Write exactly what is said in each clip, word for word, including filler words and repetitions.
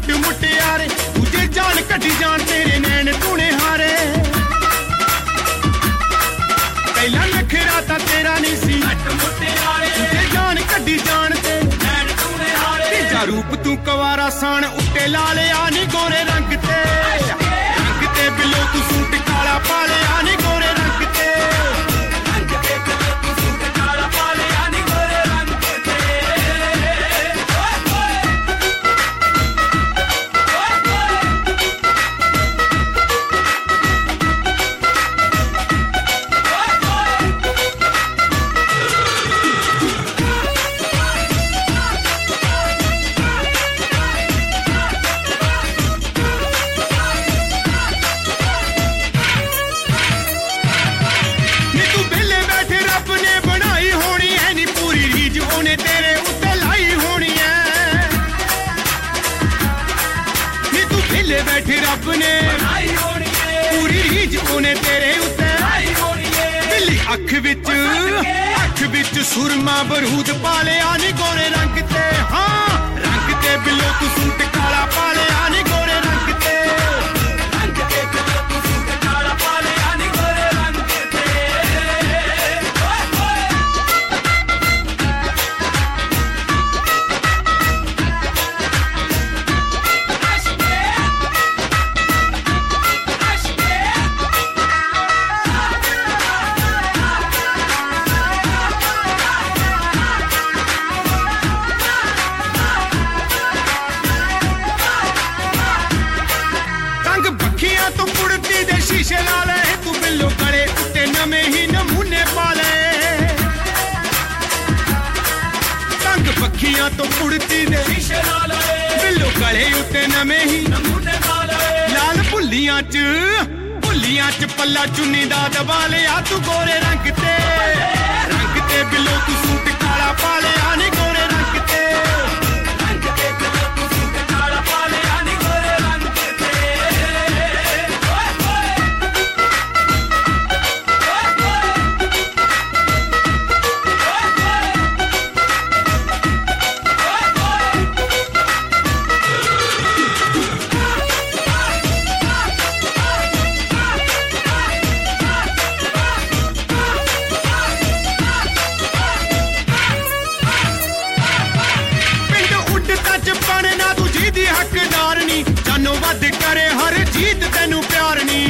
suit मुटियारे तुझे जान कटी जान तेरे नैन टूने हारे पहला नखरा ता तेरा नहीं सी तुझे जान कटी जान ते नैन टूने हारे तेजा रूप तू कवारा सान उत्ते लाले आनी गोरे रंग ते रंग ते बिलो तू सूट काला पाले आनी गोरे रंग ते रंग ते बिलो तू सूट काला पाले आनी गोरे रंग ते बैठे रब ने पूरी रीज उन्हें तेरे उत्ते बिल्ली अख विच अख विच सुरमा बरूद पाले आनी गोरे रंग ते हाँ रंग ते बिलो तू सूट काला पाले आनी गोरे रंग ते रंग ते बिलो तू सूट काला पाले आनी गोरे रंग ते शीशे लाले तू बिल्लो करे उत्ते नमे ही नमूने पाले तंग पखियां तो उड़ती दे शीशे लाले बिल्लो करे उत्ते नमे ही नमूने पाले लाल भुल्लियां च भुल्लियां च पल्ला चुन्नी दा दबा लिया तू गोरे रंग ते रंग ते बिल्लो तू सूट काला पाले आनी गोरे रंग ते रंग ते बिल्लो तू सूट काला पाले आनी गोरे रंग ते वध करे हर जीत तेनू प्यार नी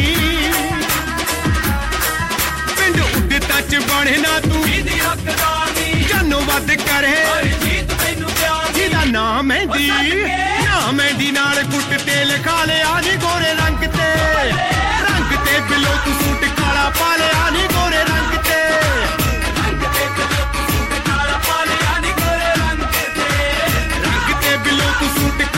पिंड उड़ता च बने ना तू जानो वध करे हर जीत तेनू प्यार जिदा नाम है दी नाम है दी नाल गुट तेल खा ले आनी गोरे रंग ते रंग ते बिलो तू सूट काला पाले आनी गोरे रंग ते रंग ते बिलो तू सूट काला पाले आनी गोरे रंग ते रंग ते बिलो तू सूट